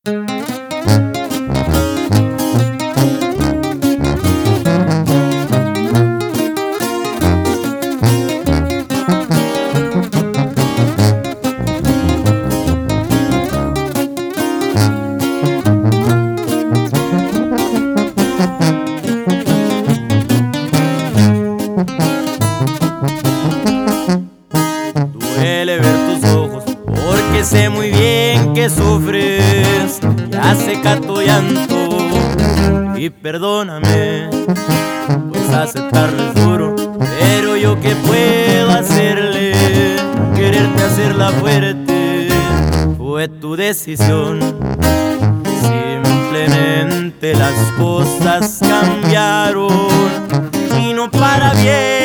Duele ver tus ojos porque sé muy bien que sufres. Ya seca tu llanto y perdóname, pues aceptarlo es duro, pero yo qué puedo hacerle. Quererte hacerla fuerte fue tu decisión. Simplemente las cosas cambiaron y no para bien.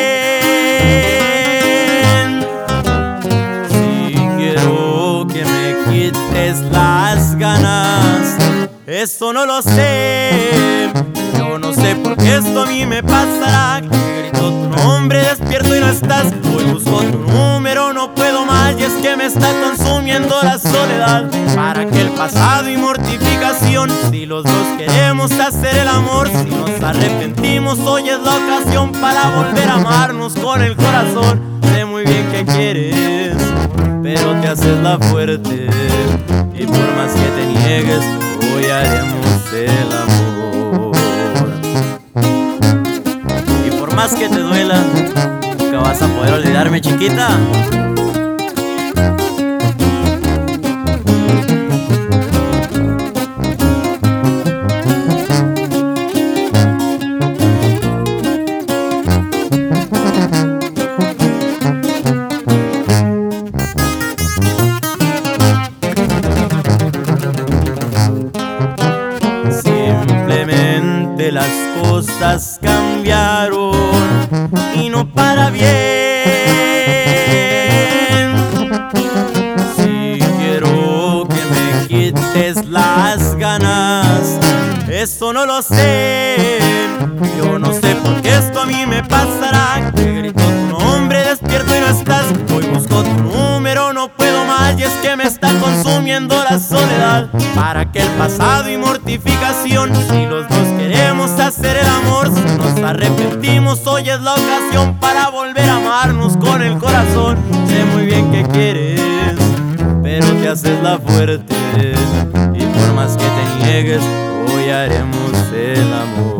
Quites las ganas, eso no lo sé. Yo no sé por qué esto a mí me pasará. Que grito tu nombre, despierto y no estás. Hoy busco tu número, no puedo más. Y es que me está consumiendo la soledad. ¿Para qué el pasado y mortificación? Si los dos queremos hacer el amor, si nos arrepentimos, hoy es la ocasión para volver a amarnos con el corazón. Sé muy bien que quieres, pero te haces la fuerte, y por más que te niegues, hoy haremos el amor. Y por más que te duela, nunca vas a poder olvidarme, chiquita. Simplemente las cosas cambiaron y no para bien. Si quiero que me quites las ganas, eso no lo sé. Yo no sé por qué esto a mí me pasará. Que grito tu nombre, despierto y no estás. Hoy busco tu número, no puedo más. Y es que me está consumiendo la soledad. ¿Para qué el pasado y mortificación? Si los dos queremos hacer el amor, si nos arrepentimos, hoy es la ocasión para volver a amarnos con el corazón. Sé muy bien que quieres, pero te haces la fuerte, y por más que te niegues, hoy haremos el amor.